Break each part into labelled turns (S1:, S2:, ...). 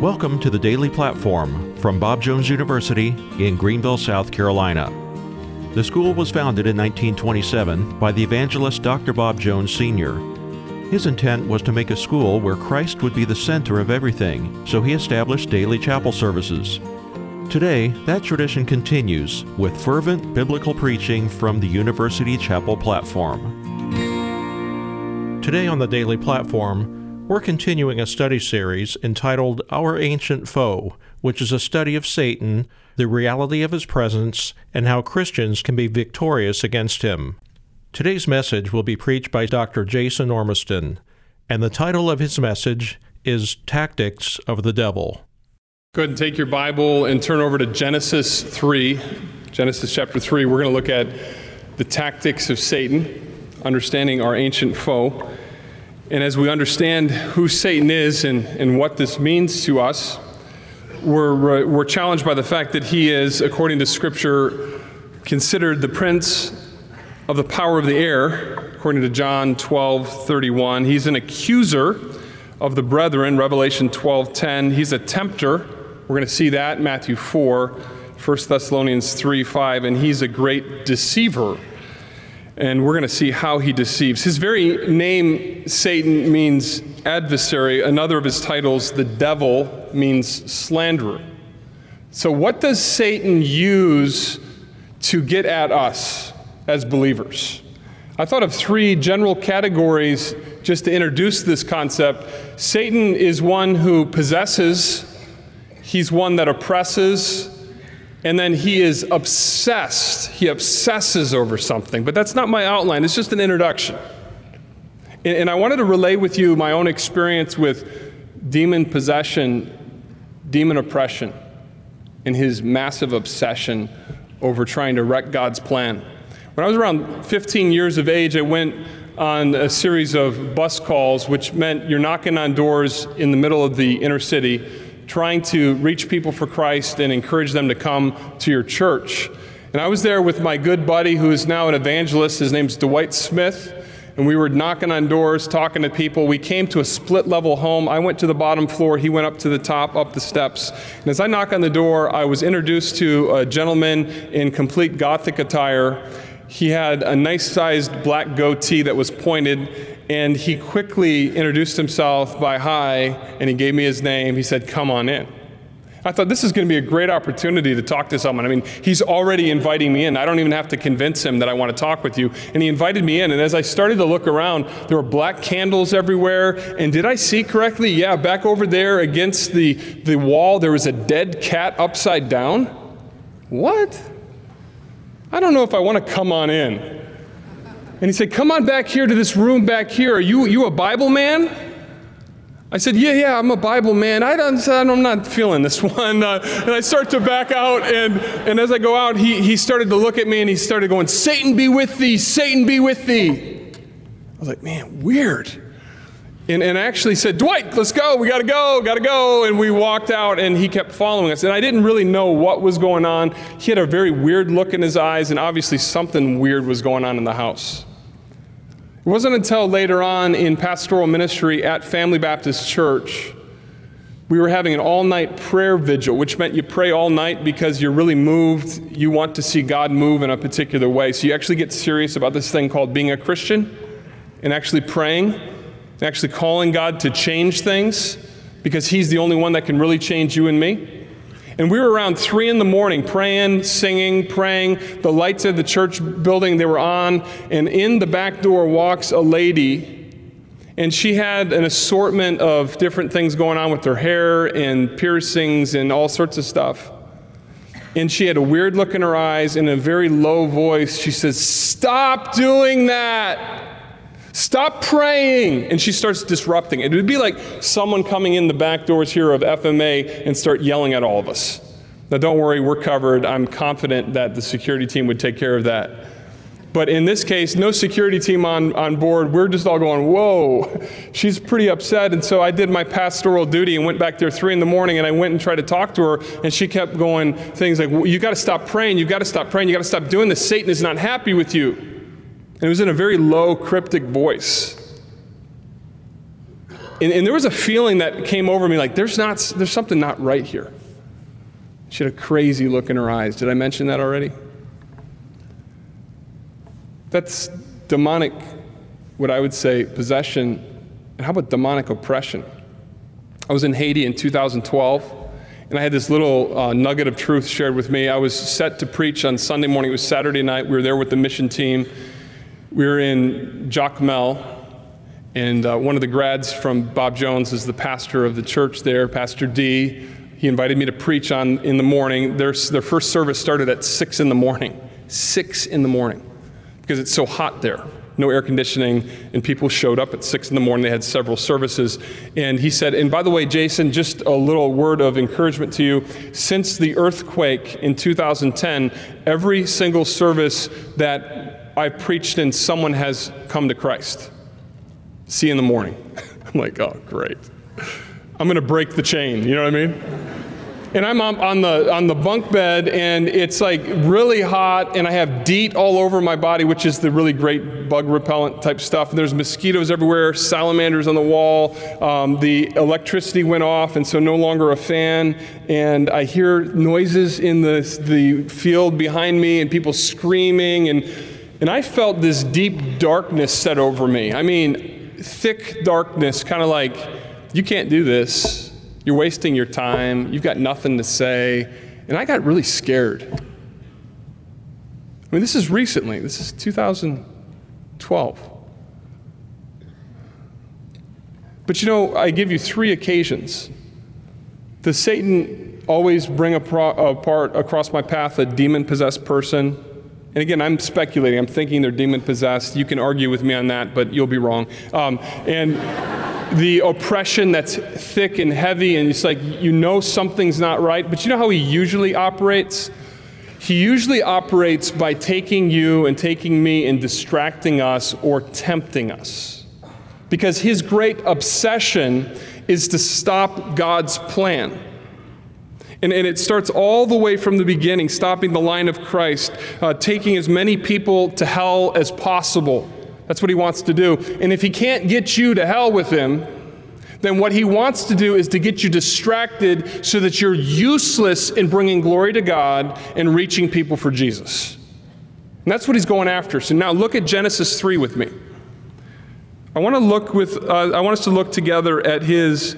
S1: Welcome to the Daily Platform from Bob Jones University in Greenville, South Carolina. The school was founded in 1927 by the evangelist Dr. Bob Jones Sr. His intent was to make a school where Christ would be the center of everything, so he established daily chapel services. Today, that tradition continues with fervent biblical preaching from the University Chapel platform. Today on the Daily Platform, we're continuing a study series entitled Our Ancient Foe, which is a study of Satan, the reality of his presence, and how Christians can be victorious against him. Today's message will be preached by Dr. Jason Ormiston, and the title of his message is Tactics of the Devil.
S2: Go ahead and take your Bible and turn over to Genesis 3. Genesis chapter 3, we're going to look at the tactics of Satan, understanding our ancient foe. And as we understand who Satan is and what this means to us, we're challenged by the fact that he is, according to Scripture, considered the prince of the power of the air, according to John 12:31. He's an accuser of the brethren, Revelation 12:10. He's a tempter. We're going to see that in Matthew 4, 1 Thessalonians 3:5. And he's a great deceiver. And we're going to see how he deceives. His very name, Satan, means adversary. Another of his titles, the devil, means slanderer. So what does Satan use to get at us as believers? I thought of three general categories just to introduce this concept. Satan is one who possesses, he's one that oppresses, and then he is obsessed. He obsesses over something. But that's not my outline. It's just an introduction. And I wanted to relay with you my own experience with demon possession, demon oppression, and his massive obsession over trying to wreck God's plan. When I was around 15 years of age, I went on a series of bus calls, which meant you're knocking on doors in the middle of the inner city, trying to reach people for Christ and encourage them to come to your church. And I was there with my good buddy who is now an evangelist. His name's Dwight Smith. And we were knocking on doors, talking to people. We came to a split-level home. I went to the bottom floor. He went up to the top, up the steps. And as I knocked on the door, I was introduced to a gentleman in complete Gothic attire. He had a nice-sized black goatee that was pointed, and he quickly introduced himself by hi, and he gave me his name. He said, "Come on in." I thought this is going to be a great opportunity to talk to someone. I mean, he's already inviting me in. I don't even have to convince him that I want to talk with you. And he invited me in, and as I started to look around, there were black candles everywhere. And did I see correctly? Yeah, back over there against the wall, there was a dead cat upside down. What? I don't know if I want to come on in. And he said, "Come on back here to this room back here. Are you a Bible man?" I said, yeah, I'm a Bible man. I'm not feeling this one. And I start to back out, and as I go out, he started to look at me, and he started going, "Satan be with thee, Satan be with thee." I was like, man, weird. And I actually said, "Dwight, let's go, we gotta go. And we walked out, and he kept following us. And I didn't really know what was going on. He had a very weird look in his eyes, and obviously something weird was going on in the house. It wasn't until later on in pastoral ministry at Family Baptist Church, we were having an all-night prayer vigil, which meant you pray all night because you're really moved. You want to see God move in a particular way. So you actually get serious about this thing called being a Christian and actually praying and actually calling God to change things because he's the only one that can really change you and me. And we were around 3 a.m. praying, singing, praying. The lights of the church building, they were on. And in the back door walks a lady. And she had an assortment of different things going on with her hair and piercings and all sorts of stuff. And she had a weird look in her eyes. In a very low voice, she says, "Stop doing that. Stop praying." And she starts disrupting. It would be like someone coming in the back doors here of FMA and start yelling at all of us. Now, don't worry, we're covered. I'm confident that the security team would take care of that. But in this case, no security team on board. We're just all going, whoa, she's pretty upset. And so I did my pastoral duty and went back there 3 a.m. and I went and tried to talk to her. And she kept going things like, "You got to stop praying. You got to stop praying. You got to stop doing this. Satan is not happy with you." And it was in a very low, cryptic voice. And there was a feeling that came over me like, there's something not right here. She had a crazy look in her eyes. Did I mention that already? That's demonic, what I would say, possession. And how about demonic oppression? I was in Haiti in 2012, and I had this little nugget of truth shared with me. I was set to preach on Sunday morning. It was Saturday night. We were there with the mission team. We were in Jacmel, and one of the grads from Bob Jones is the pastor of the church there, Pastor D. He invited me to preach in the morning. Their first service started at 6 in the morning. 6 in the morning, because it's so hot there. No air conditioning, and people showed up at 6 in the morning. They had several services. And he said, and by the way, Jason, just a little word of encouragement to you. Since the earthquake in 2010, every single service that I preached in, someone has come to Christ. See you in the morning. I'm like, oh, great. I'm going to break the chain, you know what I mean? And I'm on the bunk bed, and it's like really hot, and I have DEET all over my body, which is the really great bug repellent type stuff. And there's mosquitoes everywhere, salamanders on the wall. The electricity went off, and so no longer a fan. And I hear noises in the field behind me, and people screaming, and I felt this deep darkness set over me. I mean, thick darkness, kind of like, you can't do this. You're wasting your time. You've got nothing to say. And I got really scared. I mean, this is recently. This is 2012. But you know, I give you 3 occasions. Does Satan always bring across my path a demon-possessed person? And again, I'm speculating. I'm thinking they're demon-possessed. You can argue with me on that, but you'll be wrong. And the oppression that's thick and heavy, and it's like, you know something's not right. But you know how he usually operates? He usually operates by taking you and taking me and distracting us or tempting us. Because his great obsession is to stop God's plan. And it starts all the way from the beginning, stopping the line of Christ, taking as many people to hell as possible. That's what he wants to do. And if he can't get you to hell with him, then what he wants to do is to get you distracted so that you're useless in bringing glory to God and reaching people for Jesus. And that's what he's going after. So now look at Genesis 3 with me. I want us to look together at his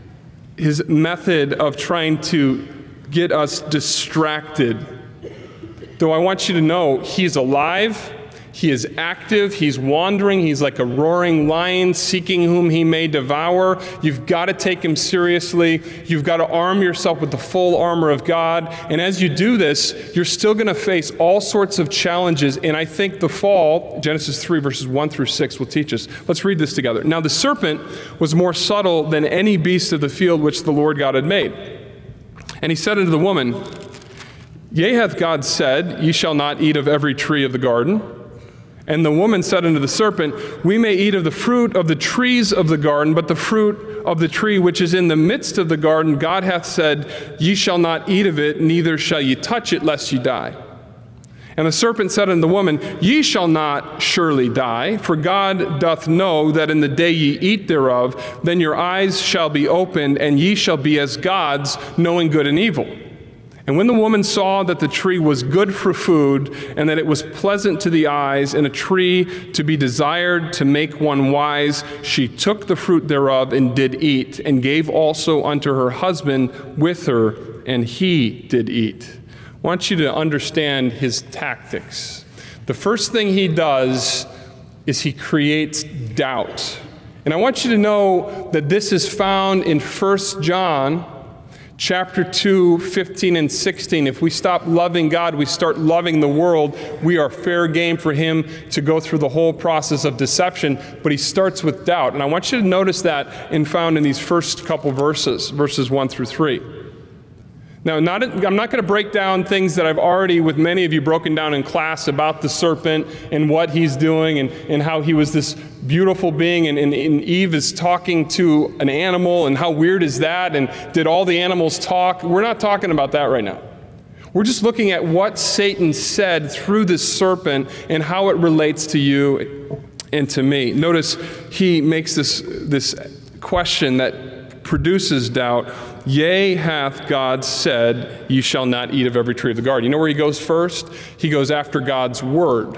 S2: method of trying to get us distracted. Though I want you to know he's alive, he is active, he's wandering, he's like a roaring lion seeking whom he may devour. You've got to take him seriously. You've got to arm yourself with the full armor of God. And as you do this, you're still going to face all sorts of challenges. And I think the fall, Genesis 3 verses 1 through 6 will teach us. Let's read this together. Now the serpent was more subtle than any beast of the field which the Lord God had made. And he said unto the woman, Yea, hath God said, Ye shall not eat of every tree of the garden? And the woman said unto the serpent, We may eat of the fruit of the trees of the garden, but the fruit of the tree which is in the midst of the garden, God hath said, Ye shall not eat of it, neither shall ye touch it, lest ye die. And the serpent said unto the woman, Ye shall not surely die, for God doth know that in the day ye eat thereof, then your eyes shall be opened, and ye shall be as gods, knowing good and evil. And when the woman saw that the tree was good for food, and that it was pleasant to the eyes, and a tree to be desired to make one wise, she took the fruit thereof and did eat, and gave also unto her husband with her, and he did eat. I want you to understand his tactics. The first thing he does is he creates doubt. And I want you to know that this is found in 1 John chapter 2, 15 and 16. If we stop loving God, we start loving the world, we are fair game for him to go through the whole process of deception. But he starts with doubt. And I want you to notice that found in these first couple verses 1 through 3. Now, I'm not going to break down things that I've already, with many of you, broken down in class about the serpent and what he's doing and how he was this beautiful being and Eve is talking to an animal and how weird is that, and did all the animals talk? We're not talking about that right now. We're just looking at what Satan said through this serpent and how it relates to you and to me. Notice he makes this question that produces doubt. Yea, hath God said, ye shall not eat of every tree of the garden. You know where he goes first? He goes after God's word.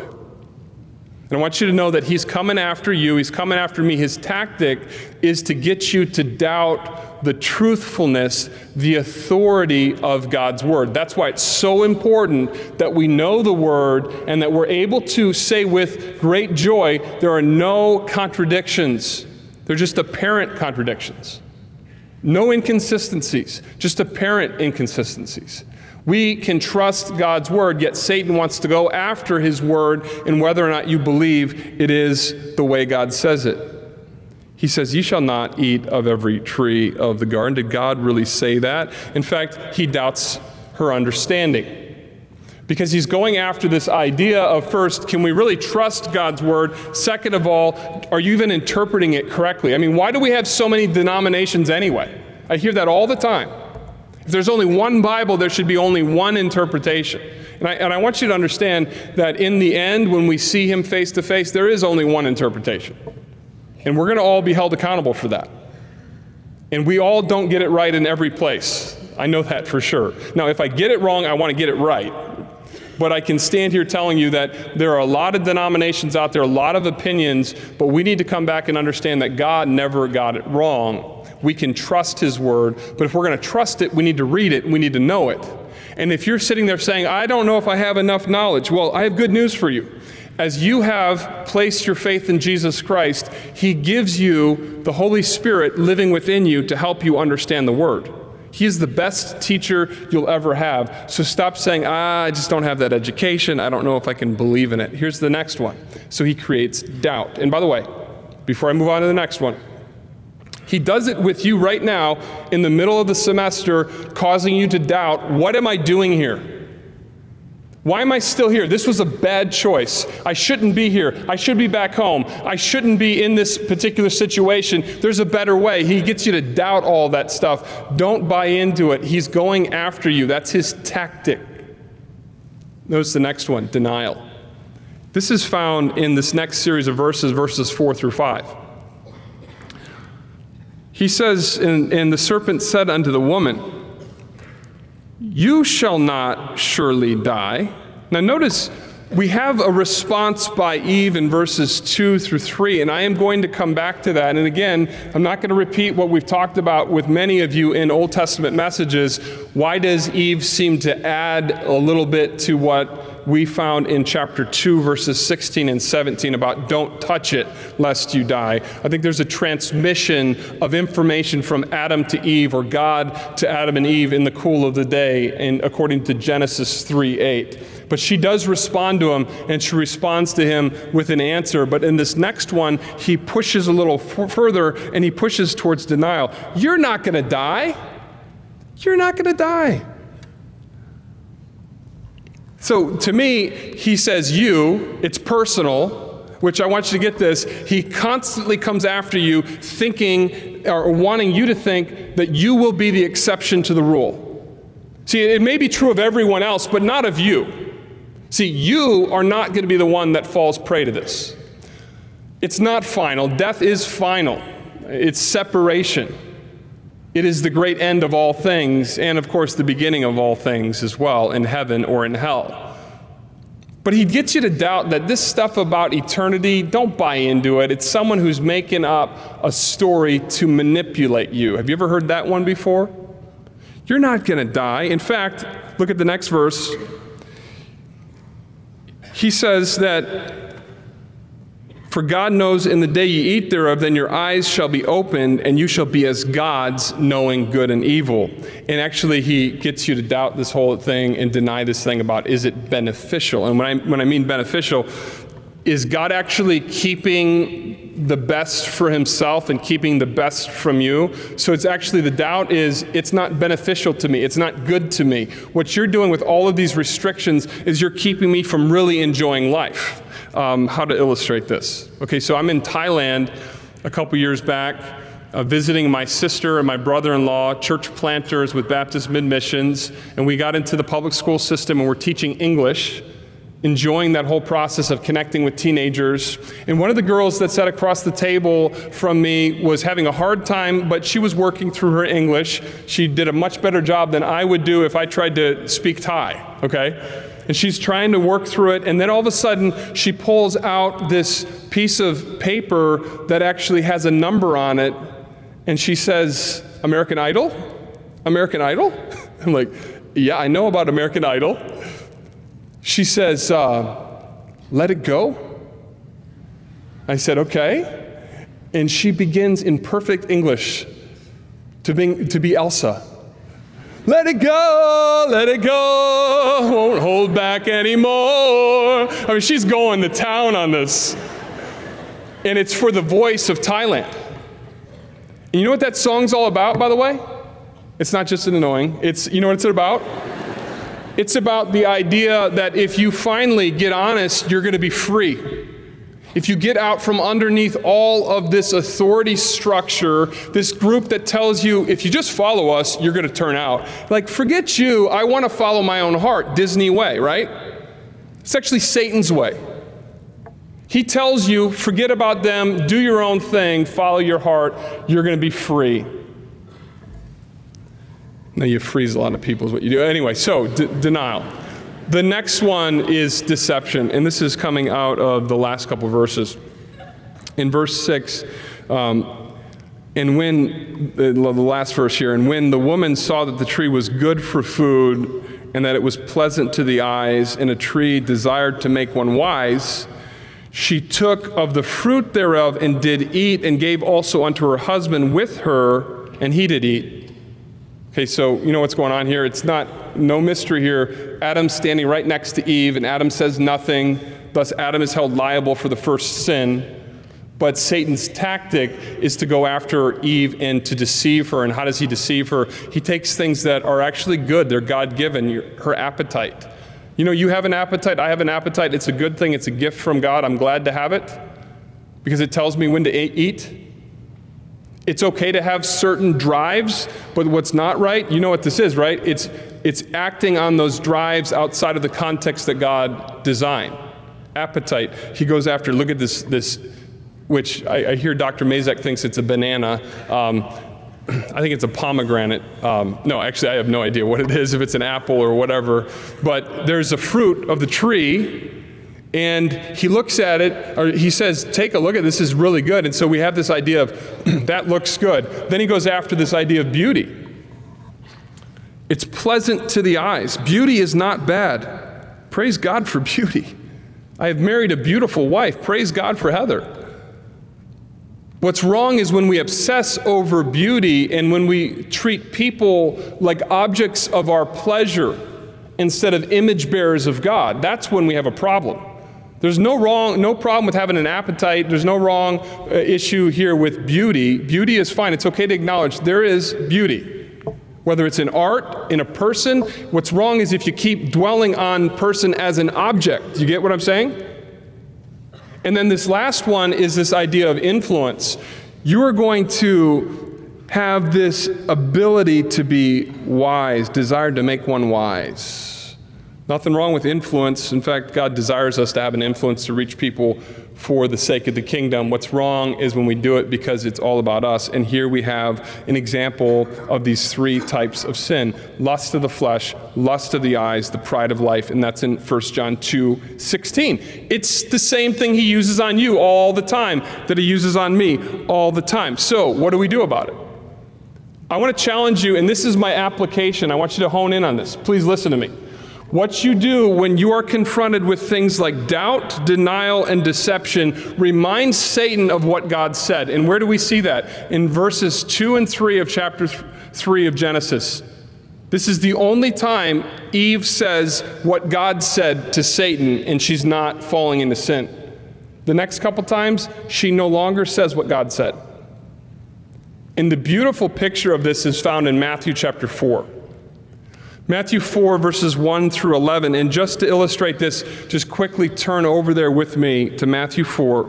S2: And I want you to know that he's coming after you. He's coming after me. His tactic is to get you to doubt the truthfulness, the authority of God's word. That's why it's so important that we know the word and that we're able to say with great joy, there are no contradictions. They're just apparent contradictions. No inconsistencies, just apparent inconsistencies. We can trust God's word, yet Satan wants to go after his word and whether or not you believe it is the way God says it. He says, ye shall not eat of every tree of the garden. Did God really say that? In fact, he doubts her understanding. Because he's going after this idea of, first, can we really trust God's word? Second of all, are you even interpreting it correctly? I mean, why do we have so many denominations anyway? I hear that all the time. If there's only one Bible, there should be only one interpretation. And I want you to understand that in the end, when we see him face to face, there is only one interpretation. And we're going to all be held accountable for that. And we all don't get it right in every place. I know that for sure. Now, if I get it wrong, I want to get it right. But I can stand here telling you that there are a lot of denominations out there, a lot of opinions, but we need to come back and understand that God never got it wrong. We can trust his word, but if we're going to trust it, we need to read it, and we need to know it. And if you're sitting there saying, I don't know if I have enough knowledge, well, I have good news for you. As you have placed your faith in Jesus Christ, he gives you the Holy Spirit living within you to help you understand the word. He is the best teacher you'll ever have. So stop saying, I just don't have that education. I don't know if I can believe in it. Here's the next one. So he creates doubt. And by the way, before I move on to the next one, he does it with you right now in the middle of the semester, causing you to doubt, what am I doing here? Why am I still here? This was a bad choice. I shouldn't be here. I should be back home. I shouldn't be in this particular situation. There's a better way. He gets you to doubt all that stuff. Don't buy into it. He's going after you. That's his tactic. Notice the next one, denial. This is found in this next series of verses 4 through 5. He says, and the serpent said unto the woman, you shall not surely die. Now notice, we have a response by Eve in verses 2 through 3, and I am going to come back to that. And again, I'm not going to repeat what we've talked about with many of you in Old Testament messages. Why does Eve seem to add a little bit to what we found in chapter 2, verses 16 and 17 about don't touch it lest you die? I think there's a transmission of information from Adam to Eve, or God to Adam and Eve in the cool of the day, and according to Genesis 3:8. But she does respond to him, and she responds to him with an answer. But in this next one, he pushes a little further, and he pushes towards denial. You're not going to die. You're not going to die. So to me, he says you, it's personal, which I want you to get this. He constantly comes after you thinking or wanting you to think that you will be the exception to the rule. See, it may be true of everyone else, but not of you. See, you are not going to be the one that falls prey to this. It's not final. Death is final. It's separation. It is the great end of all things, and of course the beginning of all things as well, in heaven or in hell. But he gets you to doubt that this stuff about eternity, don't buy into it. It's someone who's making up a story to manipulate you. Have you ever heard that one before? You're not going to die. In fact, look at the next verse. He says that, for God knows in the day ye eat thereof, then your eyes shall be opened, and you shall be as gods, knowing good and evil. And actually, he gets you to doubt this whole thing and deny this thing about, is it beneficial? And when I mean beneficial, is God actually keeping the best for himself and keeping the best from you? So it's actually, the doubt is, it's not beneficial to me. It's not good to me. What you're doing with all of these restrictions is you're keeping me from really enjoying life. How to illustrate this. Okay, so I'm in Thailand a couple years back, visiting my sister and my brother-in-law, church planters with Baptist Mid-Missions, and we got into the public school system and we're teaching English enjoying that whole process of connecting with teenagers. And one of the girls that sat across the table from me was having a hard time, but she was working through her English. She did a much better job than I would do if I tried to speak Thai, okay? And she's trying to work through it, and then all of a sudden, she pulls out this piece of paper that actually has a number on it, and she says, American Idol? American Idol? I'm like, yeah, I know about American Idol. She says, let it go. I said, okay. And she begins in perfect English to be Elsa. Let it go, won't hold back anymore. I mean, she's going to town on this. And it's for the Voice of Thailand. And you know what that song's all about, by the way? It's not just an annoying. You know what it's about? It's about the idea that if you finally get honest, you're going to be free. If you get out from underneath all of this authority structure, this group that tells you, if you just follow us, you're going to turn out. Like, forget you, I want to follow my own heart, Disney way, right? It's actually Satan's way. He tells you, forget about them, do your own thing, follow your heart, you're going to be free. Now you freeze a lot of people is what you do. Anyway, so denial. The next one is deception, and this is coming out of the last couple verses. In verse 6, and when, the last verse here, and when the woman saw that the tree was good for food, and that it was pleasant to the eyes, and a tree desired to make one wise, she took of the fruit thereof, and did eat, and gave also unto her husband with her, and he did eat. Okay, so you know what's going on here? It's no mystery here. Adam's standing right next to Eve, and Adam says nothing. Thus, Adam is held liable for the first sin. But Satan's tactic is to go after Eve and to deceive her. And how does he deceive her? He takes things that are actually good. They're God-given, her appetite. You know, you have an appetite. I have an appetite. It's a good thing. It's a gift from God. I'm glad to have it because it tells me when to eat. It's okay to have certain drives, but what's not right, you know what this is, right? It's acting on those drives outside of the context that God designed. Appetite. He goes after, look at this which I hear Dr. Mazak thinks it's a banana. I think it's a pomegranate. No, actually, I have no idea what it is, if it's an apple or whatever. But there's a fruit of the tree, and he looks at it, or he says, take a look at this, is really good. And so we have this idea of, that looks good. Then he goes after this idea of beauty. It's pleasant to the eyes. Beauty is not bad. Praise God for beauty. I have married a beautiful wife. Praise God for Heather. What's wrong is when we obsess over beauty and when we treat people like objects of our pleasure instead of image bearers of God. That's when we have a problem. There's no problem with having an appetite. There's no wrong issue here with beauty. Beauty is fine. It's okay to acknowledge there is beauty. Whether it's in art, in a person, what's wrong is if you keep dwelling on person as an object. Do you get what I'm saying? And then this last one is this idea of influence. You are going to have this ability to be wise, desired to make one wise. Nothing wrong with influence. In fact, God desires us to have an influence to reach people for the sake of the kingdom. What's wrong is when we do it because it's all about us. And here we have an example of these three types of sin. Lust of the flesh, lust of the eyes, the pride of life. And that's in 1 John 2:16. It's the same thing he uses on you all the time that he uses on me all the time. So what do we do about it? I want to challenge you, and this is my application. I want you to hone in on this. Please listen to me. What you do when you are confronted with things like doubt, denial, and deception reminds Satan of what God said. And where do we see that? In verses 2 and 3 of chapter 3 of Genesis. This is the only time Eve says what God said to Satan, and she's not falling into sin. The next couple times, she no longer says what God said. And the beautiful picture of this is found in Matthew chapter 4. Matthew 4, verses 1 through 11. And just to illustrate this, just quickly turn over there with me to Matthew 4.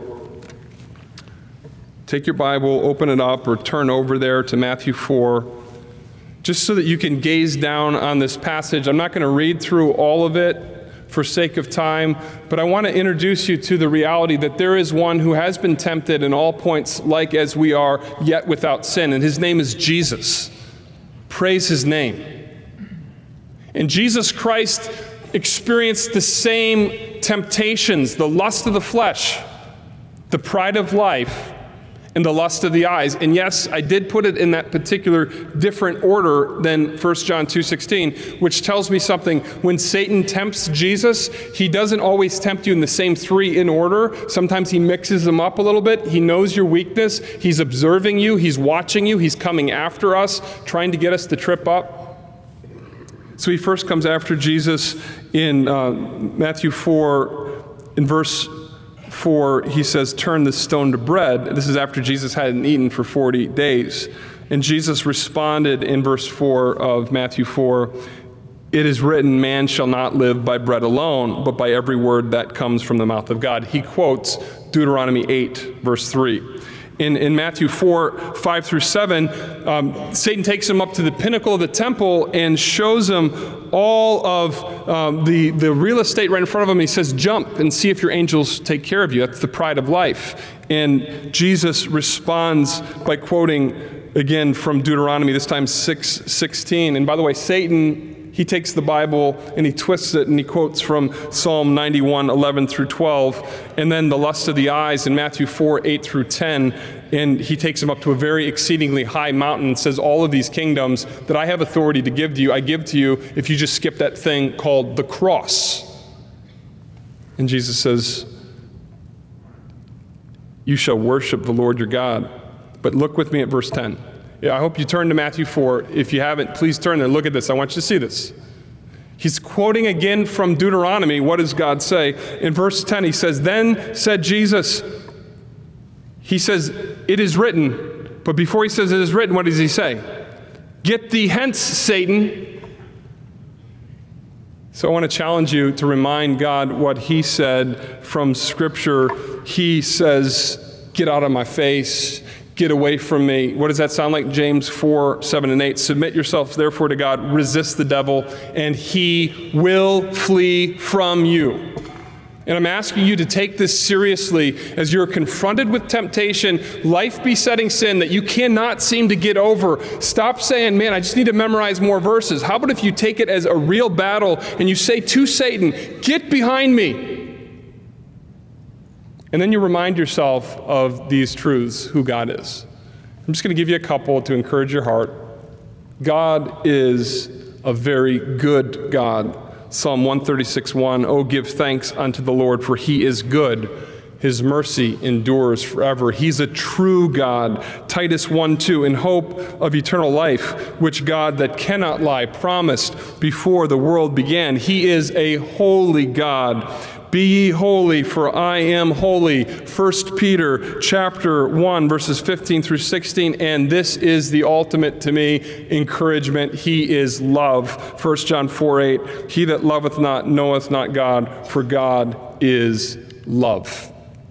S2: Take your Bible, open it up, or turn over there to Matthew 4, just so that you can gaze down on this passage. I'm not going to read through all of it, for sake of time, but I want to introduce you to the reality that there is one who has been tempted in all points like as we are, yet without sin, and his name is Jesus. Praise his name. And Jesus Christ experienced the same temptations, the lust of the flesh, the pride of life, and the lust of the eyes. And yes, I did put it in that particular different order than 1 John 2:16, which tells me something. When Satan tempts Jesus, he doesn't always tempt you in the same three in order. Sometimes he mixes them up a little bit. He knows your weakness. He's observing you. He's watching you. He's coming after us, trying to get us to trip up. So he first comes after Jesus in Matthew 4, in verse 4, he says, turn this stone to bread. This is after Jesus hadn't eaten for 40 days. And Jesus responded in verse 4 of Matthew 4, it is written, man shall not live by bread alone, but by every word that comes from the mouth of God. He quotes Deuteronomy 8, verse 3. In Matthew 4, 5 through 7, Satan takes him up to the pinnacle of the temple and shows him all of the real estate right in front of him. He says, jump and see if your angels take care of you. That's the pride of life. And Jesus responds by quoting again from Deuteronomy, this time 6:16. And by the way, Satan, he takes the Bible and he twists it and he quotes from Psalm 91, 11 through 12, and then the lust of the eyes in Matthew 4, 8 through 10. And he takes him up to a very exceedingly high mountain and says, all of these kingdoms that I have authority to give to you, I give to you if you just skip that thing called the cross. And Jesus says, you shall worship the Lord your God. But look with me at verse 10. I hope you turn to Matthew 4. If you haven't, please turn there. Look at this. I want you to see this. He's quoting again from Deuteronomy. What does God say? In verse 10, he says, then said Jesus, he says, it is written. But before he says it is written, what does he say? Get thee hence, Satan. So I want to challenge you to remind God what he said from Scripture. He says, get out of my face. Get away from me. What does that sound like? James 4, 7 and 8. Submit yourselves therefore to God. Resist the devil, and he will flee from you. And I'm asking you to take this seriously as you're confronted with temptation, life-besetting sin that you cannot seem to get over. Stop saying, man, I just need to memorize more verses. How about if you take it as a real battle and you say to Satan, get behind me. And then you remind yourself of these truths, who God is. I'm just going to give you a couple to encourage your heart. God is a very good God. Psalm 136:1, oh, give thanks unto the Lord, for he is good. His mercy endures forever. He's a true God. Titus 1:2, in hope of eternal life, which God that cannot lie promised before the world began. He is a holy God. Be ye holy, for I am holy. 1 Peter chapter 1, verses 15 through 16. And this is the ultimate, to me, encouragement. He is love. 1 John 4:8. He that loveth not knoweth not God, for God is love.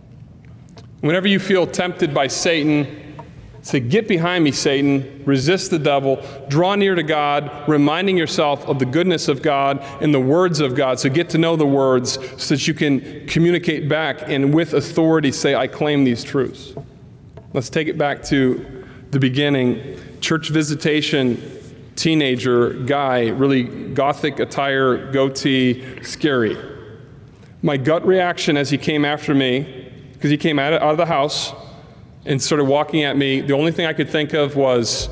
S2: Whenever you feel tempted by Satan, say, get behind me, Satan. Resist the devil. Draw near to God, reminding yourself of the goodness of God and the words of God. So get to know the words so that you can communicate back and with authority say, I claim these truths. Let's take it back to the beginning. Church visitation, teenager, guy, really gothic attire, goatee, scary. My gut reaction as he came after me, because he came out of the house and started walking at me, the only thing I could think of was,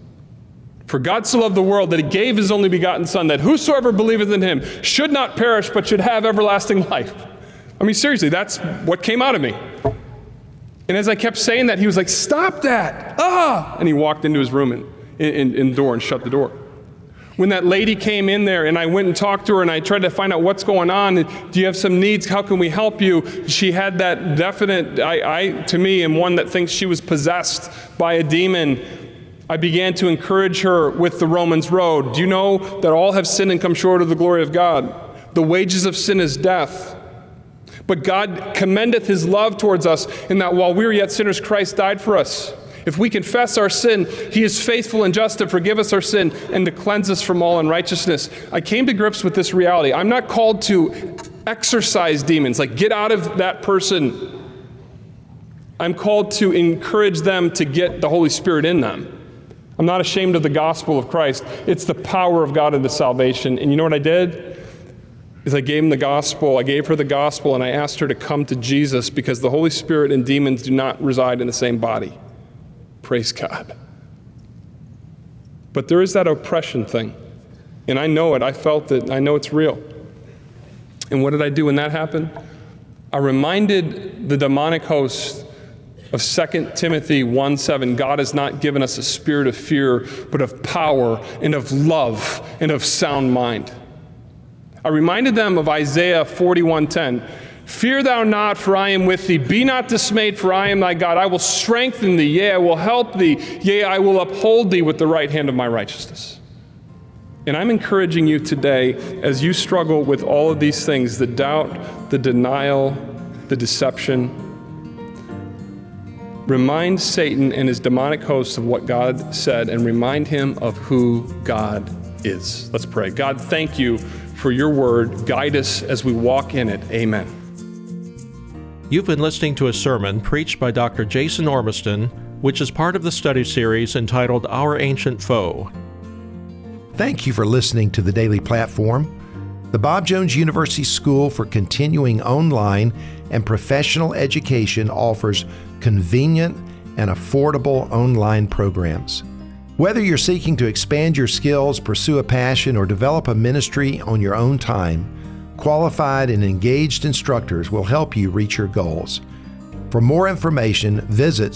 S2: for God so loved the world that he gave his only begotten Son, that whosoever believeth in him should not perish, but should have everlasting life. I mean, seriously, that's what came out of me. And as I kept saying that, he was like, stop that! Ah! And he walked into his room and door and shut the door. When that lady came in there and I went and talked to her and I tried to find out what's going on, do you have some needs? How can we help you? She had that definite, I to me am one that thinks she was possessed by a demon. I began to encourage her with the Romans road. Do you know that all have sinned and come short of the glory of God? The wages of sin is death. But God commendeth his love towards us in that while we were yet sinners, Christ died for us. If we confess our sin, he is faithful and just to forgive us our sin and to cleanse us from all unrighteousness. I came to grips with this reality. I'm not called to exorcise demons, like get out of that person. I'm called to encourage them to get the Holy Spirit in them. I'm not ashamed of the gospel of Christ. It's the power of God into salvation. And you know what I did? Is I gave him the gospel. I gave her the gospel, and I asked her to come to Jesus because the Holy Spirit and demons do not reside in the same body. Praise God. But there is that oppression thing. And I know it. I felt it. I know it's real. And what did I do when that happened? I reminded the demonic host of 2 Timothy 1:7, God has not given us a spirit of fear, but of power and of love and of sound mind. I reminded them of Isaiah 41:10. Fear thou not, for I am with thee. Be not dismayed, for I am thy God. I will strengthen thee. Yea, I will help thee. Yea, I will uphold thee with the right hand of my righteousness. And I'm encouraging you today, as you struggle with all of these things, the doubt, the denial, the deception, remind Satan and his demonic hosts of what God said and remind him of who God is. Let's pray. God, thank you for your word. Guide us as we walk in it. Amen.
S1: You've been listening to a sermon preached by Dr. Jason Ormiston, which is part of the study series entitled Our Ancient Foe.
S3: Thank you for listening to the Daily Platform. The Bob Jones University School for Continuing Online and Professional Education offers convenient and affordable online programs. Whether you're seeking to expand your skills, pursue a passion, or develop a ministry on your own time, qualified and engaged instructors will help you reach your goals. For more information, visit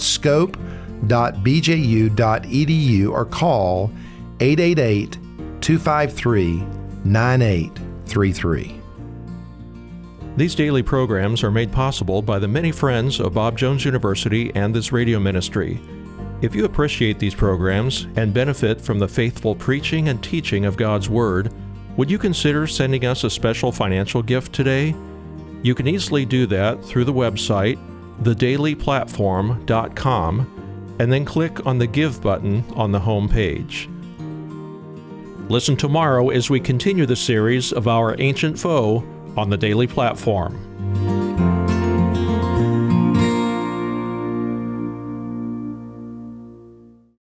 S3: scope.bju.edu or call 888-253-9833.
S1: These daily programs are made possible by the many friends of Bob Jones University and this radio ministry. If you appreciate these programs and benefit from the faithful preaching and teaching of God's Word, would you consider sending us a special financial gift today? You can easily do that through the website, thedailyplatform.com, and then click on the Give button on the home page. Listen tomorrow as we continue the series of Our Ancient Foe on the Daily Platform.